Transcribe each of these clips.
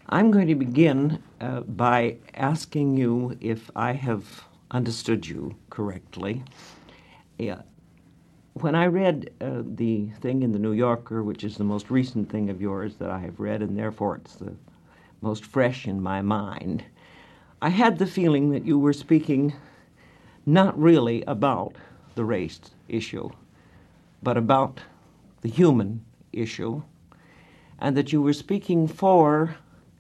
I'm going to begin by asking you if I have understood you correctly. Yeah. When I read the thing in the New Yorker, which is the most recent thing of yours that I have read, and therefore it's the most fresh in my mind, I had the feeling that you were speaking not really about the race issue, but about the human issue, and that you were speaking for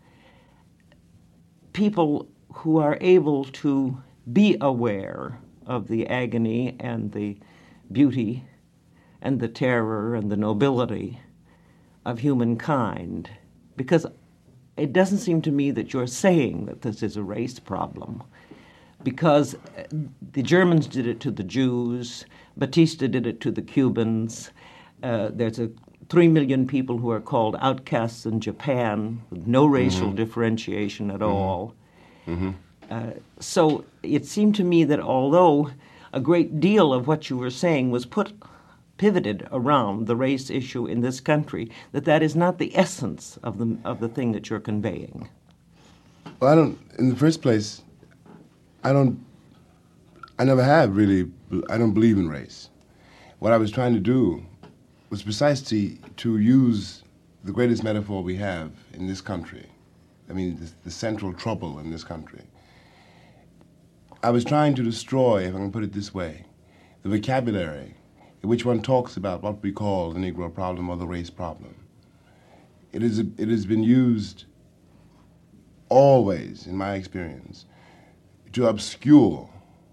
people who are able to be aware of the agony and the beauty and the terror and the nobility of humankind. Because it doesn't seem to me that you're saying that this is a race problem. Because the Germans did it to the Jews, Batista did it to the Cubans, there's 3 million people who are called outcasts in Japan with no racial differentiation at all. So it seemed to me that although a great deal of what you were saying was pivoted around the race issue in this country, that is not the essence of the thing that you're conveying. Well, in the first place, I never have really, I don't believe in race. What I was trying to do was precisely to use the greatest metaphor we have in this country. I mean, the central trouble in this country. I was trying to destroy, if I can put it this way, the vocabulary in which one talks about what we call the Negro problem or the race problem. It has been used always, in my experience, to obscure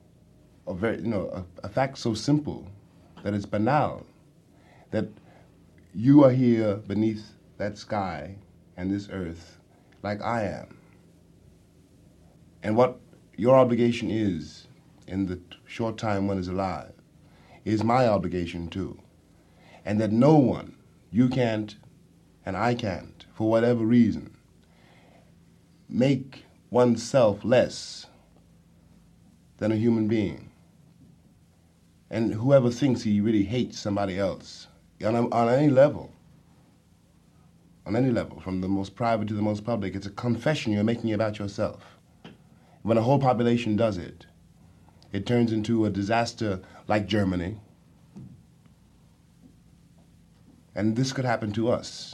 a fact so simple that it's banal, that you are here beneath that sky and this earth like I am. And what your obligation is in the short time one is alive is my obligation too. And that no one, you can't and I can't, for whatever reason, make oneself less than a human being. And whoever thinks he really hates somebody else, on any level, from the most private to the most public, it's a confession you're making about yourself. When a whole population does it, it turns into a disaster like Germany. And this could happen to us.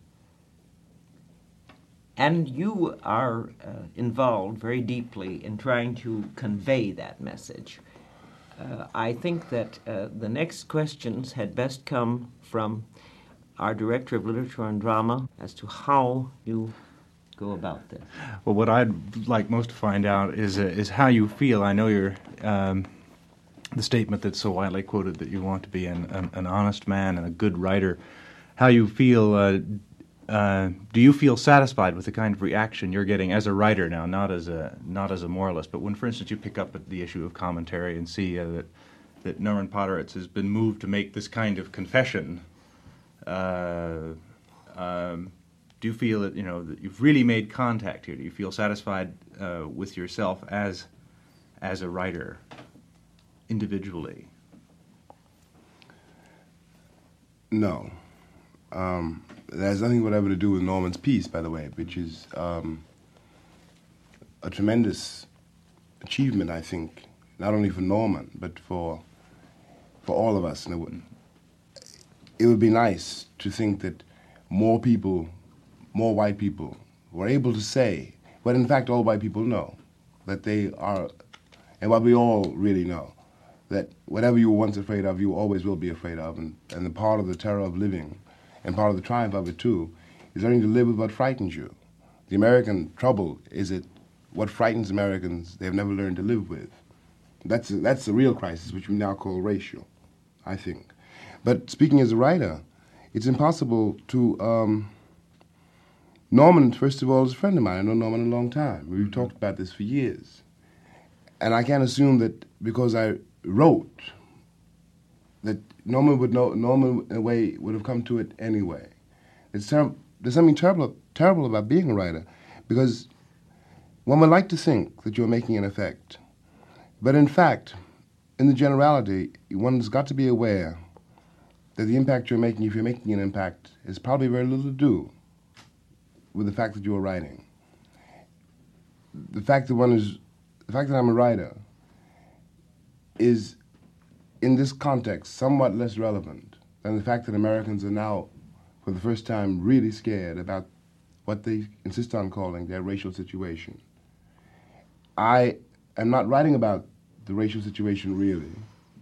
And you are involved very deeply in trying to convey that message. I think that the next questions had best come from our Director of Literature and Drama as to how you go about this. Well, what I'd like most to find out is how you feel. I know you're the statement that's so widely quoted that you want to be an honest man and a good writer. How you feel? Do you feel satisfied with the kind of reaction you're getting as a writer now, not as a moralist, but when, for instance, you pick up at the issue of commentary and see that Norman Podhoretz has been moved to make this kind of confession? Do you feel that that you've really made contact here? Do you feel satisfied with yourself as a writer individually? No. That has nothing whatever to do with Norman's piece, by the way, which is a tremendous achievement, I think, not only for Norman, but for all of us. And it would be nice to think that more people, more white people, were able to say what in fact all white people know, that they are, and what we all really know, that whatever you were once afraid of, you always will be afraid of, and the part of the terror of living, and part of the triumph of it too, is learning to live with what frightens you. The American trouble is that what frightens Americans they have never learned to live with. That's the real crisis, which we now call racial, I think. But speaking as a writer, it's impossible to... Norman, first of all, is a friend of mine. I know Norman a long time. We've talked about this for years. And I can't assume that because I wrote, that Norman would know, Norman, in a way, would have come to it anyway. There's something terrible about being a writer, because one would like to think that you're making an effect. But in fact, in the generality, one's got to be aware that the impact you're making, if you're making an impact, is probably very little to do with the fact that you're writing. the fact that I'm a writer is, in this context, somewhat less relevant than the fact that Americans are now, for the first time, really scared about what they insist on calling their racial situation. I am not writing about the racial situation really,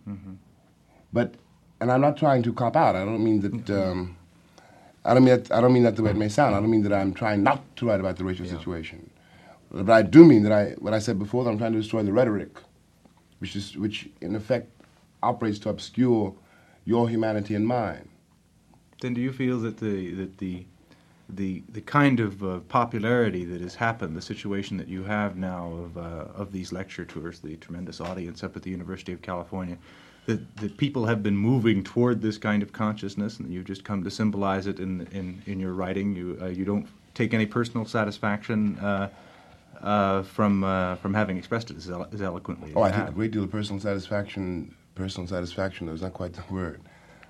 and I'm not trying to cop out. I don't mean that. I don't mean that the way it may sound. I don't mean that I'm trying not to write about the racial situation, but I do mean that what I said before, that I'm trying to destroy the rhetoric, which in effect operates to obscure your humanity and mine. Then do you feel that the kind of popularity that has happened, the situation that you have now of these lecture tours, the tremendous audience up at the University of California, that people have been moving toward this kind of consciousness, and you've just come to symbolize it in your writing. You don't take any personal satisfaction from having expressed it as eloquently. I think a great deal of personal satisfaction. Personal satisfaction, though, is not quite the word.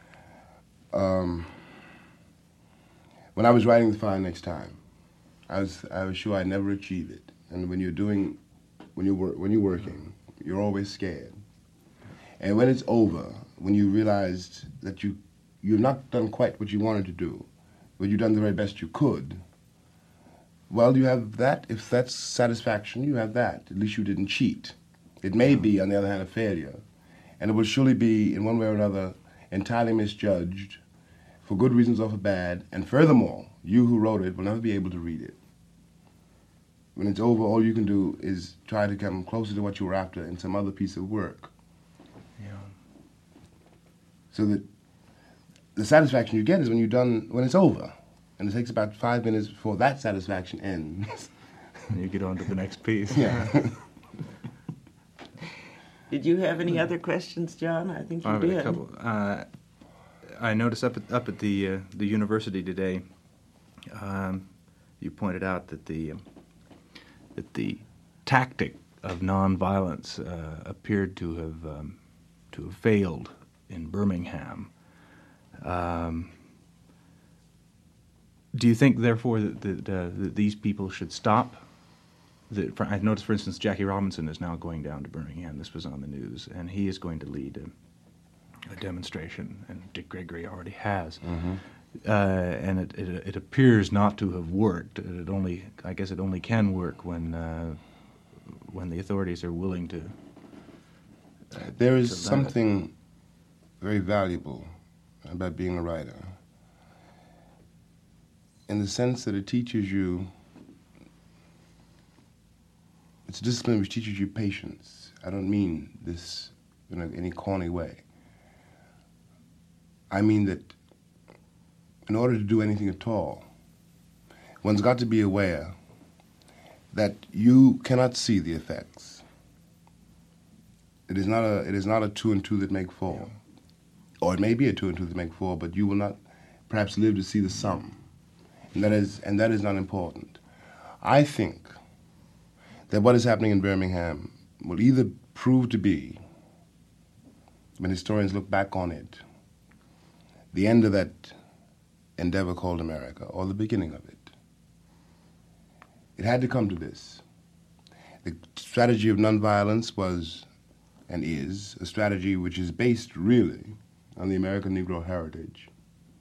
When I was writing The Fire Next Time, I was sure I'd never achieve it. And when you're working, you're always scared. And when it's over, when you realized that you've not done quite what you wanted to do, but you've done the very best you could, well, you have that. If that's satisfaction, you have that. At least you didn't cheat. It may be, on the other hand, a failure, and it will surely be, in one way or another, entirely misjudged, for good reasons or for bad, and furthermore, you who wrote it will never be able to read it. When it's over, all you can do is try to come closer to what you were after in some other piece of work. So that the satisfaction you get is when it's over. And it takes about 5 minutes before that satisfaction ends. And you get on to the next piece. Yeah. Did you have any other questions, John? I think you did. A couple. I noticed up at the university today, you pointed out that the tactic of nonviolence appeared to have failed in Birmingham. Do you think, therefore, that these people should stop? I've noticed, for instance, Jackie Robinson is now going down to Birmingham. This was on the news, and he is going to lead a demonstration, and Dick Gregory already has. Mm-hmm. And it appears not to have worked. I guess it only can work when the authorities are willing to. There is something very valuable about being a writer, in the sense that it teaches you. It's a discipline which teaches you patience. I don't mean this in any corny way. I mean that in order to do anything at all, one's got to be aware that you cannot see the effects. It is not a 2 and 2 that make 4. Or it may be a 2 and 2 that make 4, but you will not perhaps live to see the sum. And that is not important. I think that what is happening in Birmingham will either prove to be, when historians look back on it, the end of that endeavor called America, or the beginning of it. It had to come to this. The strategy of nonviolence was, and is, a strategy which is based really on the American Negro heritage.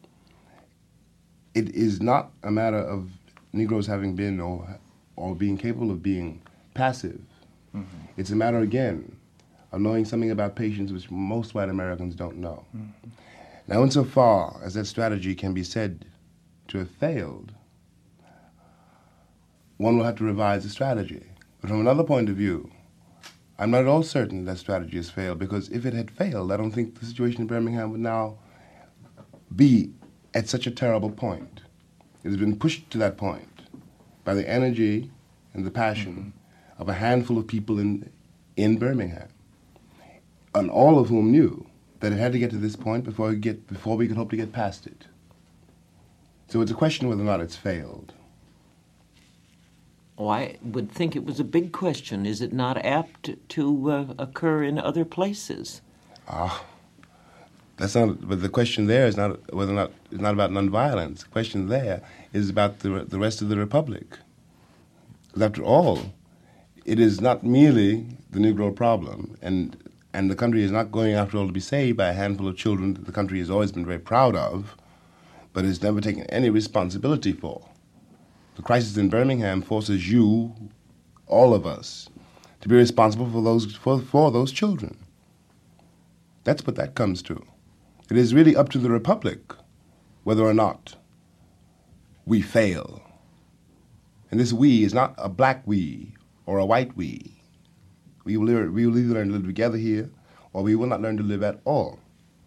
It is not a matter of Negroes having been or being capable of being passive. Mm-hmm. It's a matter, again, of knowing something about patience which most white Americans don't know. Mm-hmm. Now, insofar as that strategy can be said to have failed, one will have to revise the strategy. But from another point of view, I'm not at all certain that strategy has failed, because if it had failed, I don't think the situation in Birmingham would now be at such a terrible point. It has been pushed to that point by the energy and the passion of a handful of people in Birmingham, and all of whom knew that it had to get to this point before we could hope to get past it. So it's a question whether or not it's failed. Oh, I would think it was a big question. Is it not apt to occur in other places? That's not. But the question there is not whether or not it's not about nonviolence. The question there is about the rest of the republic. Because after all, it is not merely the Negro problem, and the country is not going, after all, to be saved by a handful of children that the country has always been very proud of, but has never taken any responsibility for. The crisis in Birmingham forces you, all of us, to be responsible for those children. That's what that comes to. It is really up to the Republic whether or not we fail. And this we is not a black we or a white we. We will either learn to live together here, or we will not learn to live at all.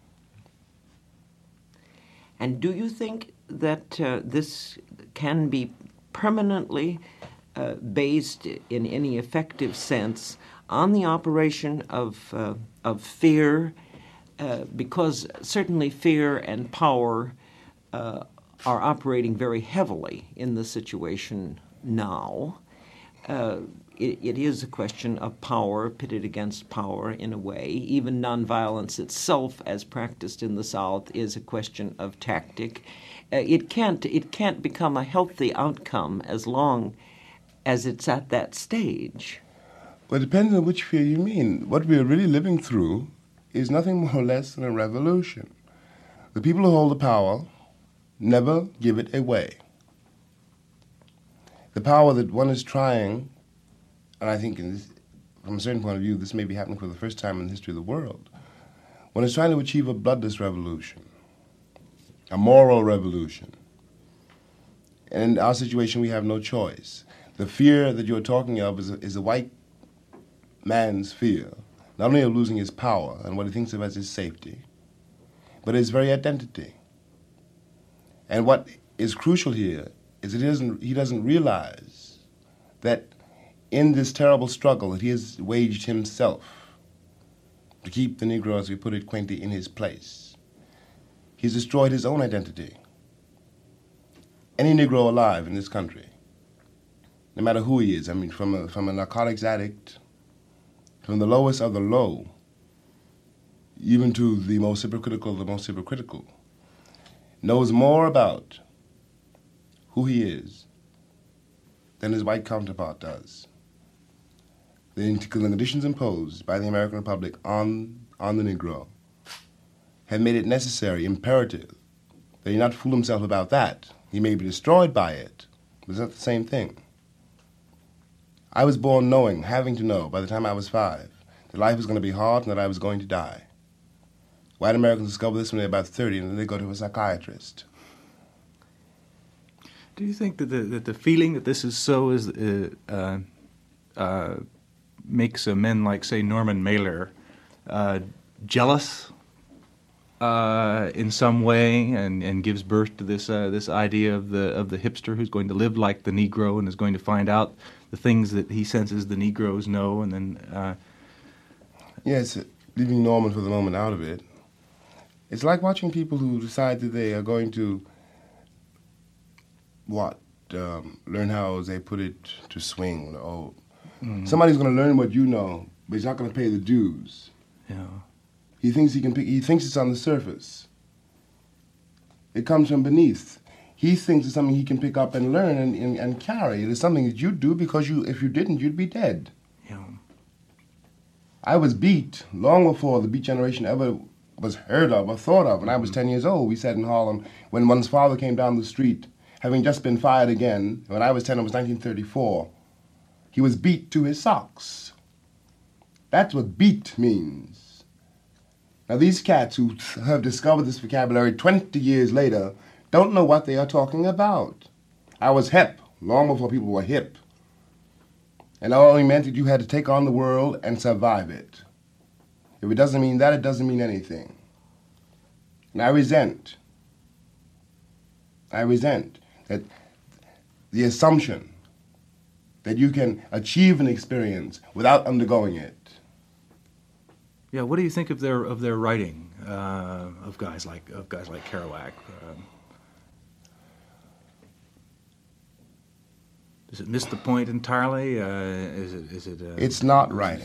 And do you think that this can be permanently based in any effective sense on the operation of fear? Because certainly fear and power are operating very heavily in the situation now. It is a question of power pitted against power in a way. Even nonviolence itself, as practiced in the South, is a question of tactic. It can't become a healthy outcome as long as it's at that stage. Well, it depends on which fear you mean. What we are really living through is nothing more or less than a revolution. The people who hold the power never give it away. The power that one is trying, and I think from a certain point of view, this may be happening for the first time in the history of the world, one is trying to achieve a bloodless revolution, a moral revolution. And in our situation, we have no choice. The fear that you're talking of is a white man's fear, not only of losing his power and what he thinks of as his safety, but his very identity. And what is crucial here is that he doesn't realize that in this terrible struggle that he has waged himself to keep the Negro, as we put it quaintly, in his place, he's destroyed his own identity. Any Negro alive in this country, no matter who he is, I mean, from a narcotics addict, from the lowest of the low, even to the most hypocritical of the most hypocritical, knows more about who he is than his white counterpart does. The conditions imposed by the American Republic on the Negro have made it necessary, imperative, that he not fool himself about that. He may be destroyed by it, but it's not the same thing. I was born knowing, having to know, by the time I was 5, that life was going to be hard and that I was going to die. White Americans discover this when they're about 30, and then they go to a psychiatrist. Do you think that the feeling that this is so is makes men like, say, Norman Mailer jealous in some way, and gives birth to this idea of the hipster who's going to live like the Negro and is going to find out the things that he senses the Negroes know, and then yes, leaving Norman for the moment out of it, it's like watching people who decide that they are going to learn how, as they put it, to swing. Oh, somebody's going to learn what you know, but he's not going to pay the dues. Yeah. He thinks he thinks it's on the surface. It comes from beneath. He thinks it's something he can pick up and learn and carry. It is something that you do because if you didn't, you'd be dead. Yeah. I was beat long before the beat generation ever was heard of or thought of. When I was 10 years old, we sat in Harlem when one's father came down the street, having just been fired again. When I was 10, it was 1934. He was beat to his socks. That's what beat means. Now, these cats who have discovered this vocabulary 20 years later don't know what they are talking about. I was hip long before people were hip. And that only meant that you had to take on the world and survive it. If it doesn't mean that, it doesn't mean anything. And I resent that the assumption that you can achieve an experience without undergoing it. Yeah, what do you think of their writing, of guys like Kerouac? Does it miss the point entirely? Is it? It's not writing.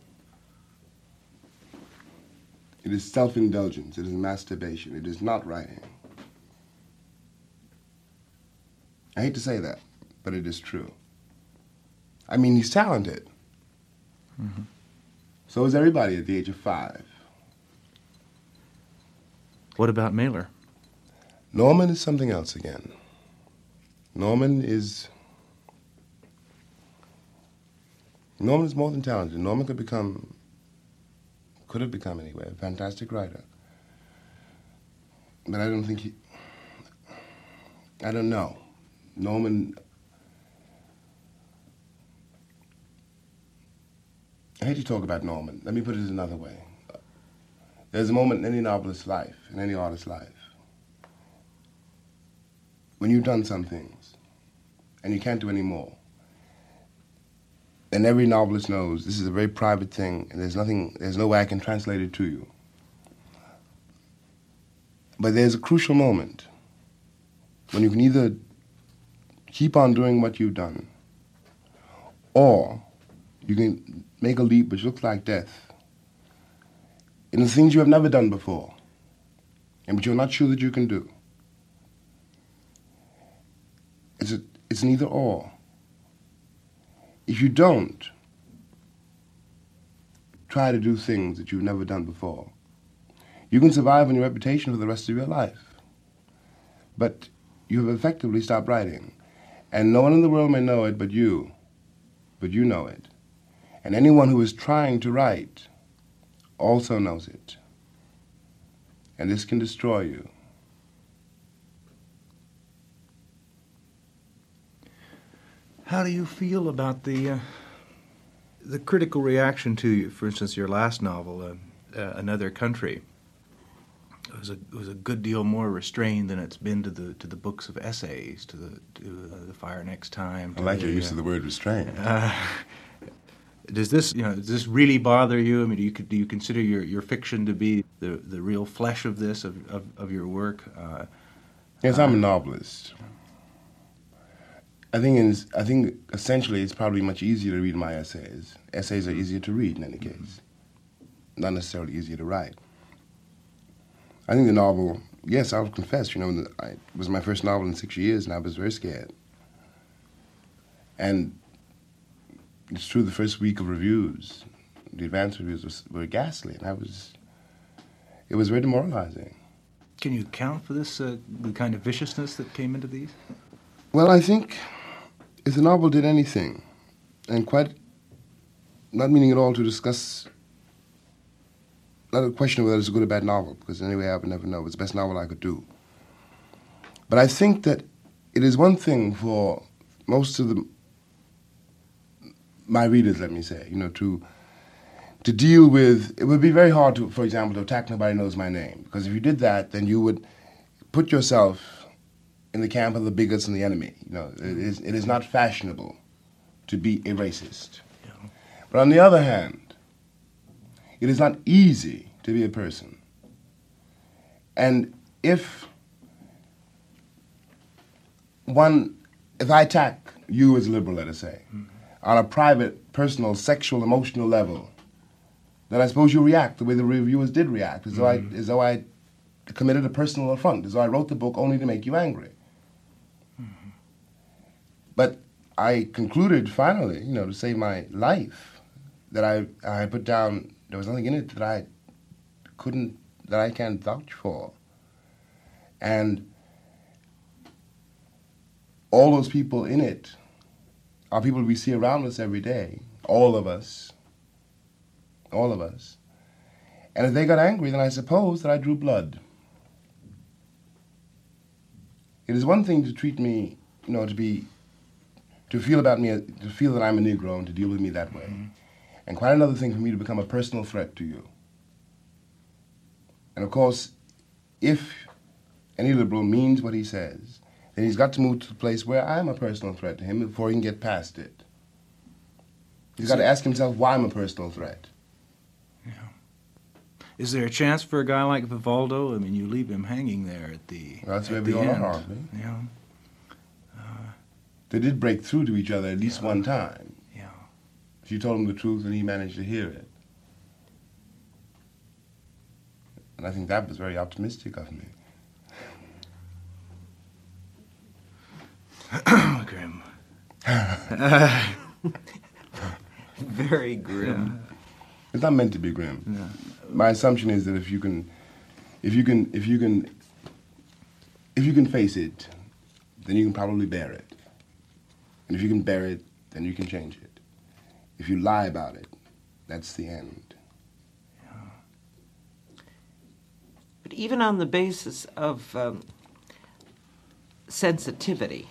It is self-indulgence. It is masturbation. It is not writing. I hate to say that, but it is true. I mean, he's talented. So is everybody at the age of 5. What about Mailer? Norman is something else again. Norman is more than talented. Norman could have become anyway, a fantastic writer. But I don't think I don't know. Norman, I hate to talk about Norman. Let me put it another way. There's a moment in any novelist's life, in any artist's life, when you've done some things and you can't do any more. And every novelist knows this is a very private thing, and there's no way I can translate it to you. But there's a crucial moment when you can either keep on doing what you've done, or you can make a leap which looks like death in the things you have never done before, and but you're not sure that you can do. It's an either or. If you don't try to do things that you've never done before, you can survive on your reputation for the rest of your life. But you have effectively stopped writing. And no one in the world may know it but you. But you know it. And anyone who is trying to write also knows it. And this can destroy you. How do you feel about the critical reaction to, for instance, your last novel, Another Country? It was a good deal more restrained than it's been to the books of essays, to the Fire Next Time. I like your use of the word restrained. Does this really bother you? I mean, do you consider your fiction to be the real flesh of this of your work? Yes, I'm a novelist. I think essentially it's probably much easier to read my essays. Essays are easier to read in any case, not necessarily easier to write. I think the novel, yes, I'll confess, it was my first novel in 6 years, and I was very scared. And it's true, the first week of reviews, the advance reviews were ghastly, and it was very demoralizing. Can you account for this, the kind of viciousness that came into these? Well, I think if the novel did anything, and quite, not meaning at all to discuss, not a question of whether it's a good or bad novel, because anyway I would never know. It's the best novel I could do. But I think that it is one thing for most of my readers, let me say, to deal with, it would be very hard to, for example, to attack Nobody Knows My Name, because if you did that, then you would put yourself in the camp of the bigots and the enemy. It is not fashionable to be a racist. Yeah. But on the other hand, it is not easy to be a person. And if I attack you as a liberal, let us say, on a private, personal, sexual, emotional level, then I suppose you react the way the reviewers did react, as though I committed a personal affront, as though I wrote the book only to make you angry. But I concluded finally, to save my life, that I put down, there was nothing in it that I can't vouch for. And all those people in it are people we see around us every day, all of us. And if they got angry, then I suppose that I drew blood. It is one thing to treat me, to feel about me, to feel that I'm a Negro and to deal with me that way. Mm-hmm. And quite another thing for me to become a personal threat to you. And of course, if any liberal means what he says, then he's got to move to the place where I'm a personal threat to him before he can get past it. He's got to ask himself why I'm a personal threat. Yeah. Is there a chance for a guy like Vivaldo? I mean, you leave him hanging there at the well, that's where we all are. Yeah. They did break through to each other at least one time. Yeah. She told him the truth and he managed to hear it. And I think that was very optimistic of me. Grim. Very grim. It's not meant to be grim. Yeah. My assumption is that if you can face it, then you can probably bear it. And if you can bear it, then you can change it. If you lie about it, that's the end. But even on the basis of sensitivity,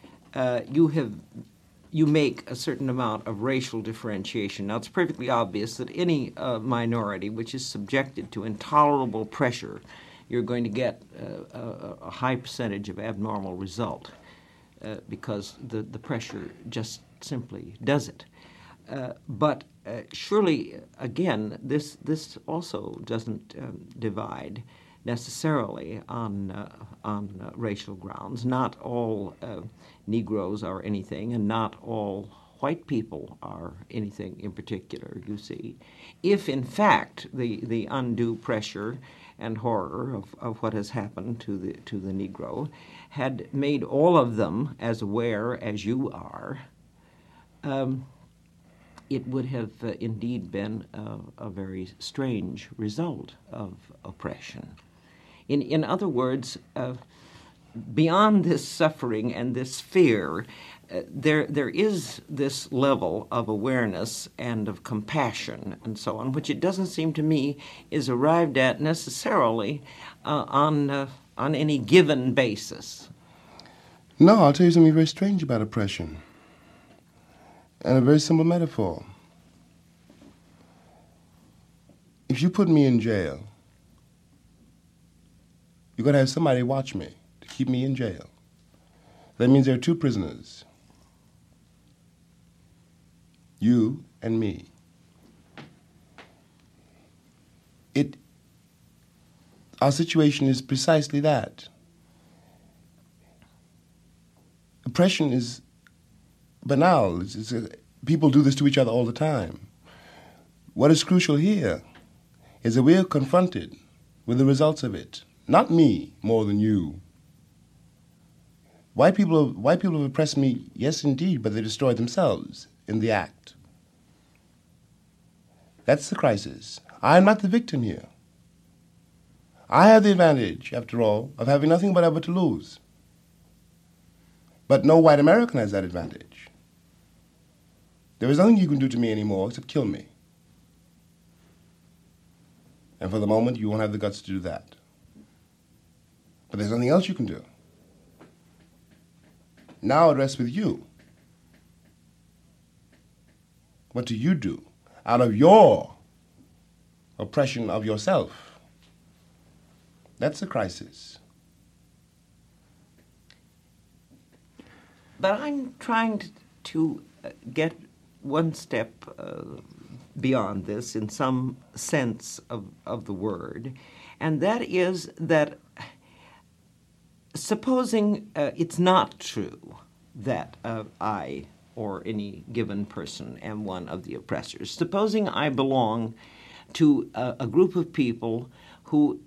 you make a certain amount of racial differentiation. Now, it's perfectly obvious that any minority which is subjected to intolerable pressure, you're going to get a high percentage of abnormal result because the pressure just simply does it. But surely, again, this also doesn't divide necessarily on racial grounds. Not all Negroes are anything, and not all white people are anything in particular, you see. If, in fact, the undue pressure and horror of what has happened to the Negro had made all of them as aware as you are, it would have indeed been a very strange result of oppression. In other words, beyond this suffering and this fear, there is this level of awareness and of compassion and so on, which it doesn't seem to me is arrived at necessarily on any given basis. No, I'll tell you something very strange about oppression. And a very simple metaphor. If you put me in jail, you're going to have somebody watch me to keep me in jail. That means there are two prisoners, you and me. Our situation is precisely that. Oppression is banal. People do this to each other all the time. What is crucial here is that we are confronted with the results of it. Not me more than you. White people have oppressed me, yes indeed, but they destroyed themselves in the act. That's the crisis. I am not the victim here. I have the advantage, after all, of having nothing whatever to lose. But no white American has that advantage. There is nothing you can do to me anymore except kill me. And for the moment, you won't have the guts to do that. But there's nothing else you can do. Now it rests with you. What do you do out of your oppression of yourself? That's the crisis. But I'm trying to get one step beyond this in some sense of the word, and that is that supposing it's not true that I or any given person am one of the oppressors, supposing I belong to a group of people who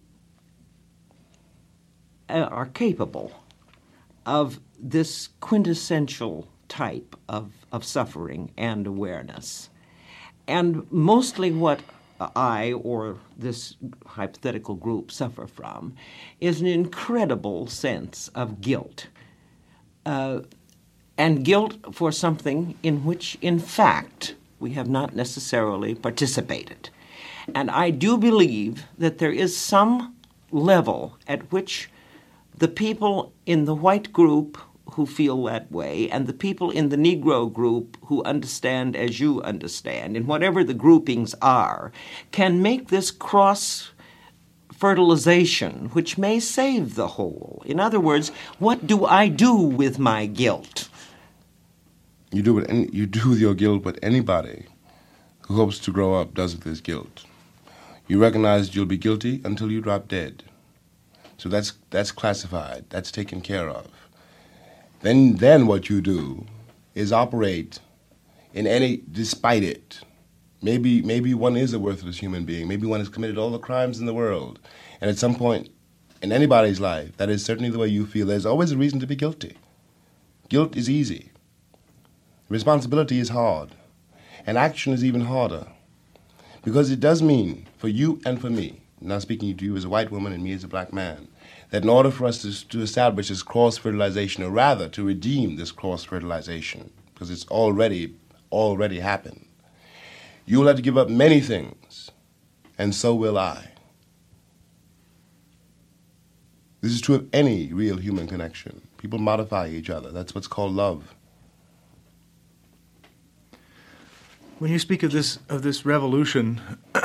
are capable of this quintessential type of suffering and awareness. And mostly what I or this hypothetical group suffer from is an incredible sense of guilt. And guilt for something in which, in fact, we have not necessarily participated. And I do believe that there is some level at which the people in the white group who feel that way and the people in the Negro group who understand as you understand, and whatever the groupings are, can make this cross-fertilization which may save the whole. In other words, what do I do with my guilt? You do with your guilt what anybody who hopes to grow up does with his guilt. You recognize you'll be guilty until you drop dead. So that's classified. That's taken care of. Then what you do is operate despite it. Maybe one is a worthless human being. Maybe one has committed all the crimes in the world. And at some point in anybody's life, that is certainly the way you feel. There's always a reason to be guilty. Guilt is easy. Responsibility is hard. And action is even harder. Because it does mean, for you and for me, now speaking to you as a white woman and me as a black man, that in order for us to establish this cross-fertilization, or rather to redeem this cross-fertilization, because it's already happened, you will have to give up many things, and so will I. This is true of any real human connection. People modify each other. That's what's called love. When you speak of this revolution,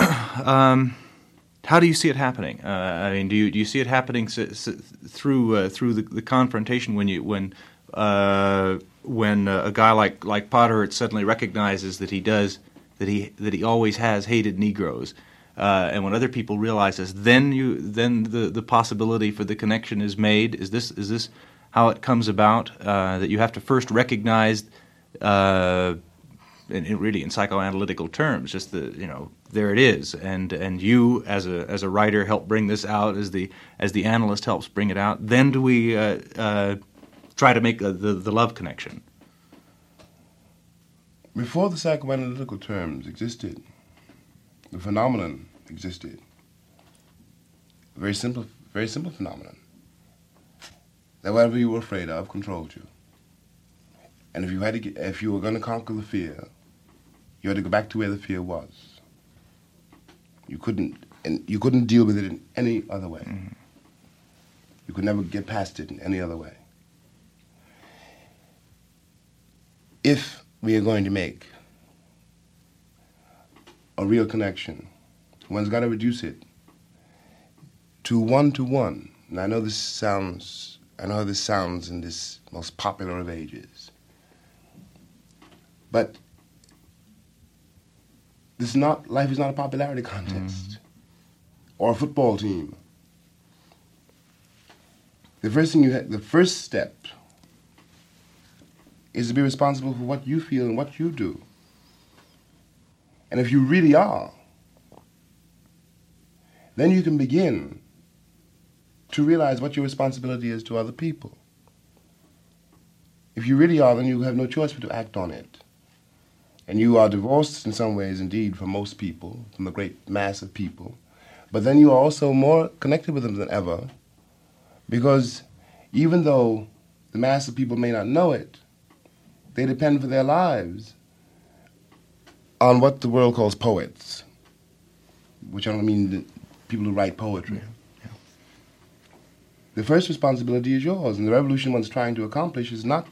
how do you see it happening? I mean, do you see it happening through the confrontation when a guy like Potter suddenly recognizes that he always has hated Negroes, and when other people realize this, then the possibility for the connection is made. Is this how it comes about? That you have to first recognize. Really, in psychoanalytical terms, just there it is, and you as a writer help bring this out as the analyst helps bring it out. Then do we try to make the love connection? Before the psychoanalytical terms existed, the phenomenon existed. A very simple phenomenon. That whatever you were afraid of controlled you, and if you were going to conquer the fear, you had to go back to where the fear was. You couldn't deal with it in any other way. Mm-hmm. You could never get past it in any other way. If we are going to make a real connection, one's got to reduce it to one-to-one. And I know this sounds in this most popular of ages. But life is not a popularity contest or a football team. The first step is to be responsible for what you feel and what you do. And if you really are, then you can begin to realize what your responsibility is to other people. If you really are, then you have no choice but to act on it. And you are divorced in some ways, indeed, from most people, from the great mass of people. But then you are also more connected with them than ever, because even though the mass of people may not know it, they depend for their lives on what the world calls poets, which I don't mean the people who write poetry. Yeah. The first responsibility is yours, and the revolution one's trying to accomplish is not.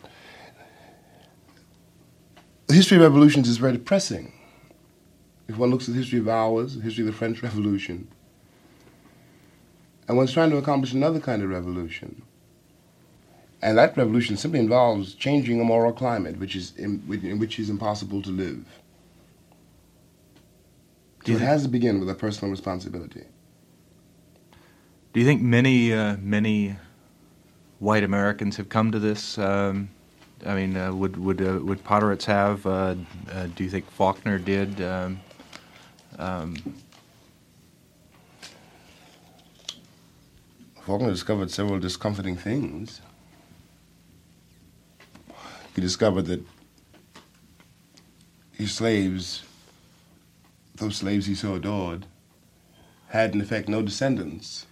The history of revolutions is very depressing. If one looks at the history of ours, the history of the French Revolution, and one's trying to accomplish another kind of revolution. And that revolution simply involves changing a moral climate in which is impossible to live. So it has to begin with a personal responsibility. Do you think many white Americans have come to this? I mean, would Potteritz have? Do you think Faulkner did? Faulkner discovered several discomforting things. He discovered that his slaves, those slaves he so adored, had in effect no descendants.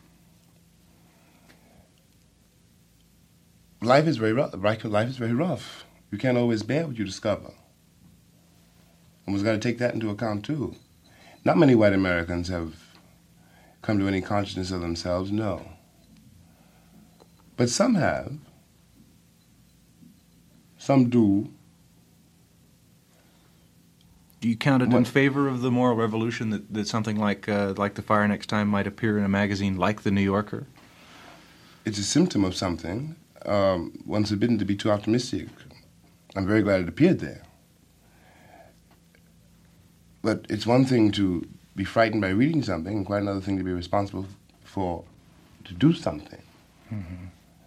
Life is very rough. Life is very rough. You can't always bear what you discover. And we've got to take that into account too. Not many white Americans have come to any consciousness of themselves, no. But some have. Some do. Do you count it in favor of the moral revolution that something like The Fire Next Time might appear in a magazine like The New Yorker? It's a symptom of something. One's forbidden to be too optimistic. I'm very glad it appeared there. But it's one thing to be frightened by reading something, and quite another thing to be responsible to do something. Mm-hmm.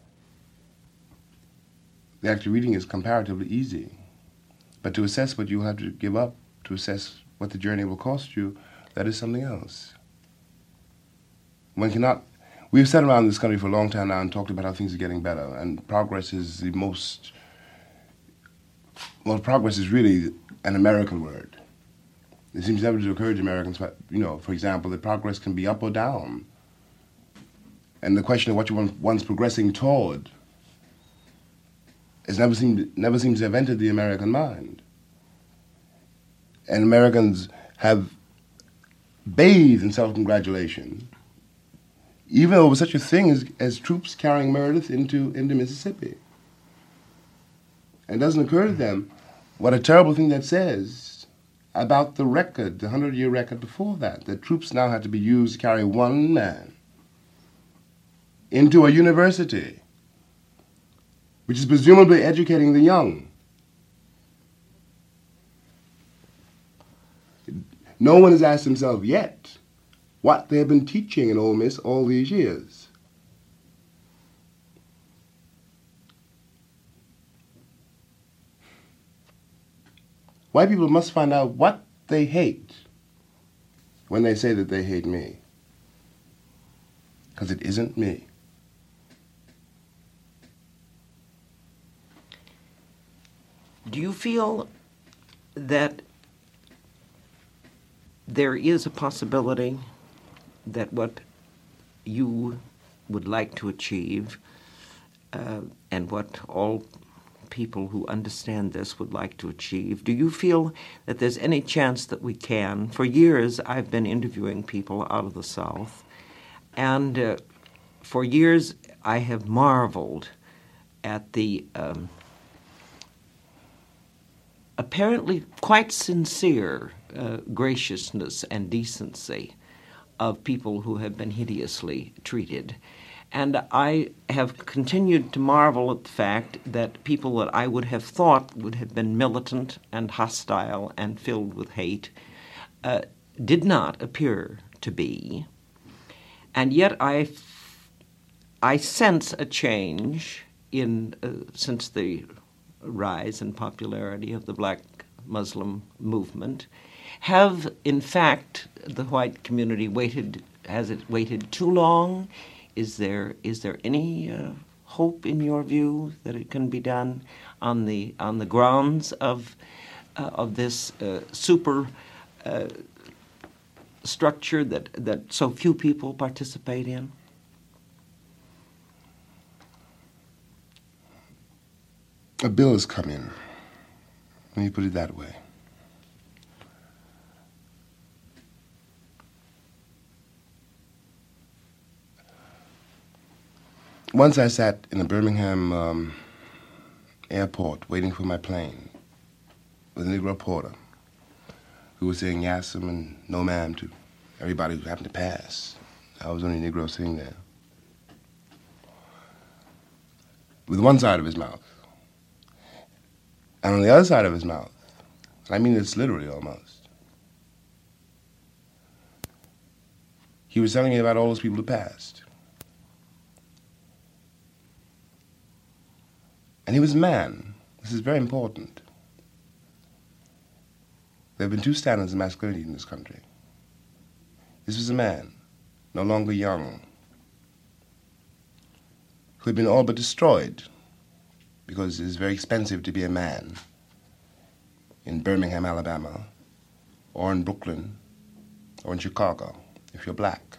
The act of reading is comparatively easy. But to assess what you have to give up, to assess what the journey will cost you, that is something else. One cannot. We've sat around this country for a long time now and talked about how things are getting better, and progress is progress is really an American word. It seems never to occur to Americans, for example, that progress can be up or down. And the question of what one's progressing toward never seems to have entered the American mind. And Americans have bathed in self-congratulation, even over such a thing as troops carrying Meredith into Mississippi. And it doesn't occur to them what a terrible thing that says about the record, the 100-year record before that troops now had to be used to carry one man into a university, which is presumably educating the young. No one has asked himself yet what they have been teaching in Ole Miss all these years. White people must find out what they hate when they say that they hate me, because it isn't me. Do you feel that there is a possibility that what you would like to achieve and what all people who understand this would like to achieve, do you feel that there's any chance that we can? For years, I've been interviewing people out of the South, and for years I have marveled at the apparently quite sincere graciousness and decency of people who have been hideously treated. And I have continued to marvel at the fact that people that I would have thought would have been militant and hostile and filled with hate did not appear to be. And yet I sense a change since the rise in popularity of the black Muslim movement. Have, in fact, the white community has it waited too long? Is there any hope, in your view, that it can be done on the grounds of this super structure that so few people participate in? A bill has come in. Let me put it that way. Once I sat in a Birmingham airport waiting for my plane with a Negro reporter who was saying "Yassam" and "No ma'am" to everybody who happened to pass. I was the only Negro sitting there with one side of his mouth. And on the other side of his mouth, I mean this literally almost, he was telling me about all those people who passed. And he was a man. This is very important. There have been two standards of masculinity in this country. This was a man, no longer young, who had been all but destroyed because it is very expensive to be a man in Birmingham, Alabama, or in Brooklyn, or in Chicago, if you're black.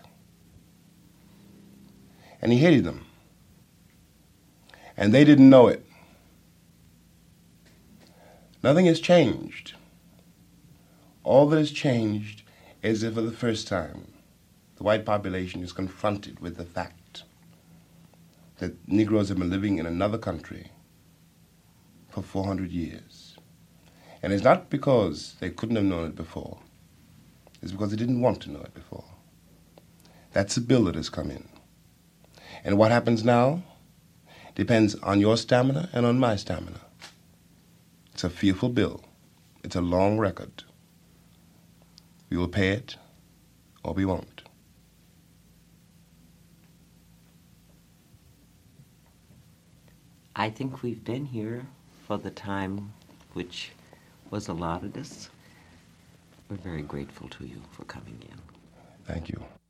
And he hated them. And they didn't know it. Nothing has changed. All that has changed is that for the first time, the white population is confronted with the fact that Negroes have been living in another country for 400 years. And it's not because they couldn't have known it before. It's because they didn't want to know it before. That's a bill that has come in. And what happens now depends on your stamina and on my stamina. It's a fearful bill. It's a long record. We will pay it or we won't. I think we've been here for the time which was allotted us. We're very grateful to you for coming in. Thank you.